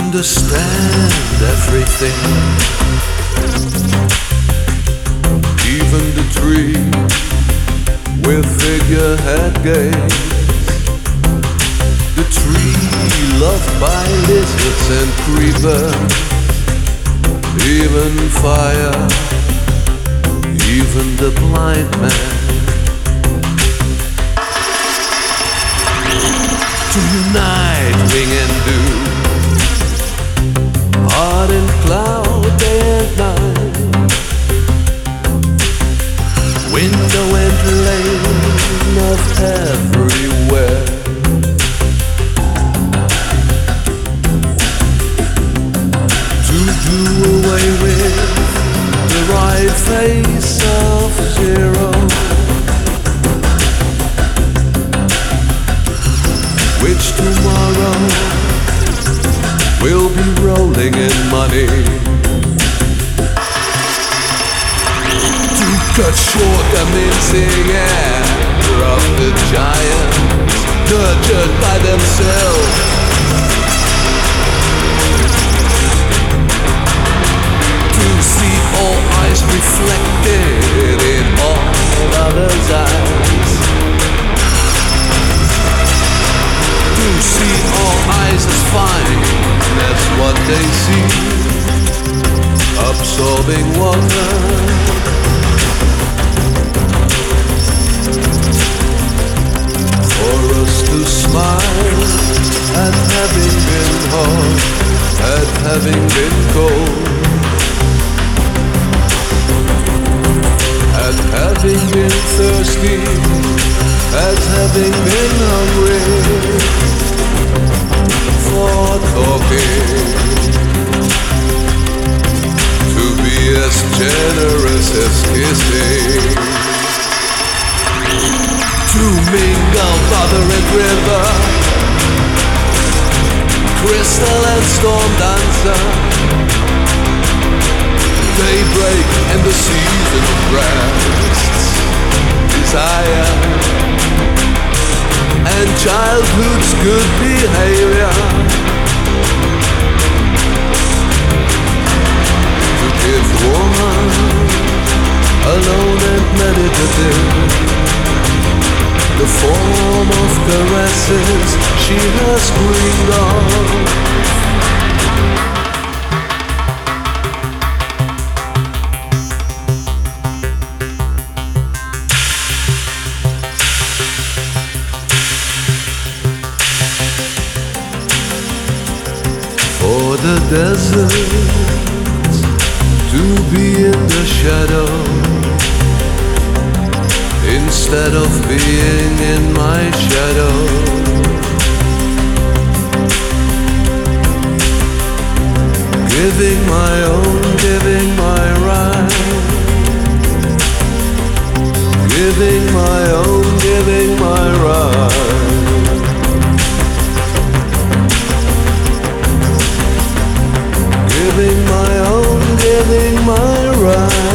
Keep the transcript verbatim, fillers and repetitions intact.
understand everything, even the tree with figurehead gaze, the tree loved by lizards and creepers, even fire, even the blind man. Tonight, wing and dew, hard and cloud, day and night, window and lane of everywhere. To do away with the right face of zero, which tomorrow will be rolling in money. To cut short the mincing air of the giants, nurtured by themselves, to see all eyes reflected in all others' eyes, to see all eyes as fine as what they see, absorbing water, for us to smile at having been hot, at having been cold, at having been thirsty, at having been hungry, for talking, to be as generous as kissing, to mingle father and river, crystal and storm dancer, daybreak and the season of rests, desire and childhood's good behavior, to give woman alone and meditative the form of caresses she has dreamed of. For the desert to be in the shadow instead of being in my shadow, giving my own, giving my right, giving my own, giving my right, giving my own, giving my right.